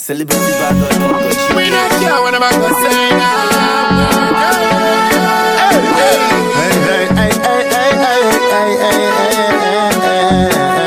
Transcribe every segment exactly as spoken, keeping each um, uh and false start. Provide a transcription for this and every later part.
Celebrity bad boy. We not care what I'm gonna say now. Hey, hey, hey, hey, hey, hey, hey, hey,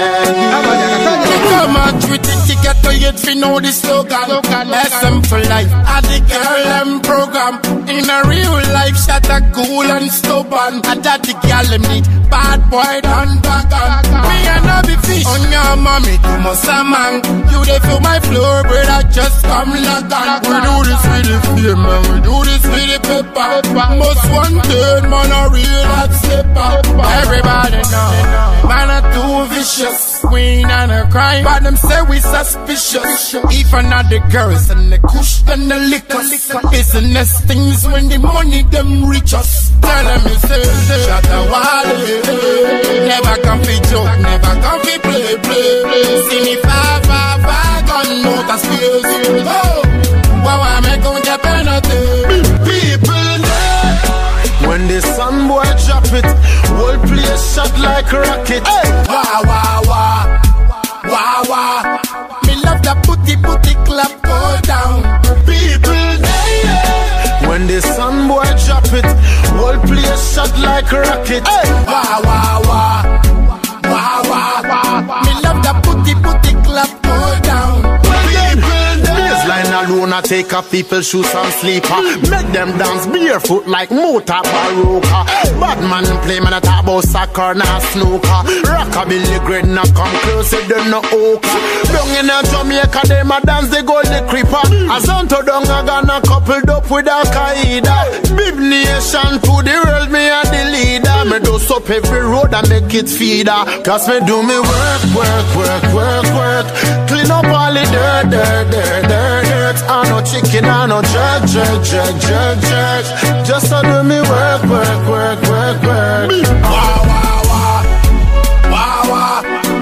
hey. Come on, treat the ticket to you if you know the slogan. Lesson for life. At the girl and program. In a real life, shot a cool and stubborn. I that the girl them need bad boy done back. Me and I be fish on your mommy, too much a man. You dey feel my floor, brother, just come lock on. We do this with the fame, man, we do this with the paper. Most wanted, man, a real hot slipper. Everybody know, man, are too vicious. We ain't on a crime, but them say we suspicious. Even not the girls and the kush and the liquor. Business things when the money them reach us. Tell them you say, shut the wall. Never come fi joke, never come fi play, play. See me far, far, far, gun out of space. Oh, wow, I make on get penalty. People there. When the sun boy drop it, whole place shot like a rocket. Hey. Wow, wow, wow, wow, wow. Me love the putty, putty clap go down. People there. When the sun boy drop it, whole place shot like a rocket. Hey. Wow, wow, wow, wow, wow, wow. Me love the putty, putty clap go down. Baseline alone, I take off people's shoes and sleeper. Make them dance barefoot like Mota Baroka. Bad man play, man, I talk about soccer, not snooker. Rockabilly grade, not come close, they don't know oka. Down in a Jamaica, they ma dance, they go the creeper. Azonto down, I gonna coupled up with Al-Qaeda. Big nation to the world, me and the leader. Me do up every road and make it feeder. Cause me do me work, work, work, work, work. Clean up all the dirt, dirt, dirt, dirt, dirt. I no chicken, I no jerk, jerk, jerk, jerk, jerk. Just to do me work, work, work, work, work. Wow, wow, wow, wow, wow.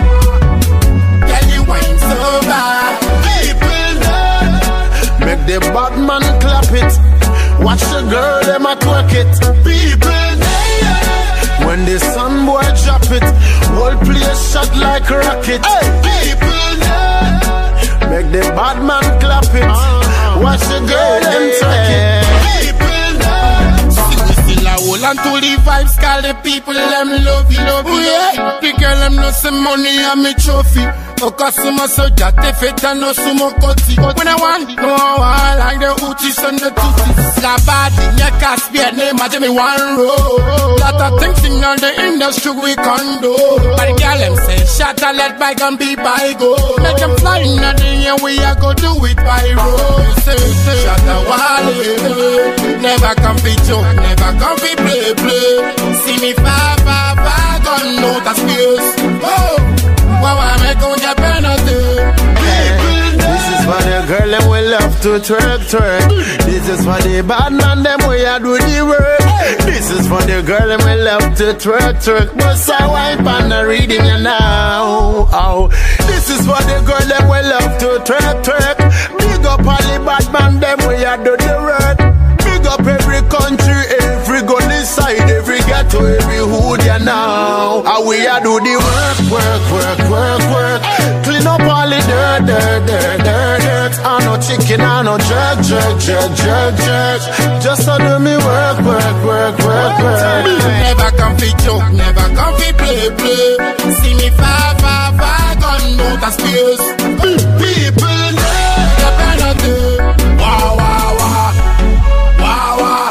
Girl, you ain't so bad. People there. Make the bad man clap it. Watch the girl, them a twerk it. People there. When the sun boy drop it, whole place shot like a rocket. Hey. People there. Make the bad man clap it. Uh, Watch the girl, them twerk it. People there. See, still a hold on to the vibes, call the people, them love you, love you. Yeah. The girl, them know some money and me trophy. O customer so that if it and no sumo koti. When I want, no I like the Uchis and the Tutsis. La bad in your cast be a name, I me one row. Lot of things in on the industry we condo. But the girl them say, shut a let bygone be bygone. Make them fly in the air, we a go do it by road. Say, say, shut a wall. Never come fi joke, never come fi play, play. See me far, far, far, gone out of space. Oh. Wow, I make on your penalty. This is for the girl them we love to twerk, twerk. This is for the bad man them we a do the work. This is for the girl them we love to twerk, twerk. But I wipe on the reading you now. Oh, this is for the girl them we love to twerk, twerk. Big up all the bad man them we a do the work. Big up every country, every gully side, every ghetto, every hood ya now. And we a do the work, work, work, work, work. Clean up all the dirt, dirt, dirt, dirt, dirt. I no chicken, I no jerk, jerk, jerk, jerk, jerk. Just to do me work, work, work, work, work. Never come fi joke, never come fi play, play. See me far, far, far, gone out of space. People there, the penalty. Wow, wow, wow. Wow, wow.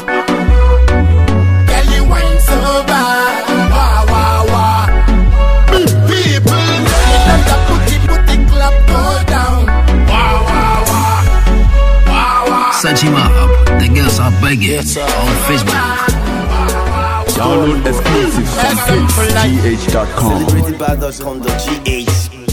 Girl, you ain't so bad. Wow, wow, wow. People, let the putty, putty clap go down. Wow, wow, wow. Wow, wow. Search him up. The girls are begging yes, on Facebook. Download exclusive from G H dot com. celebrity bad dot com dot G H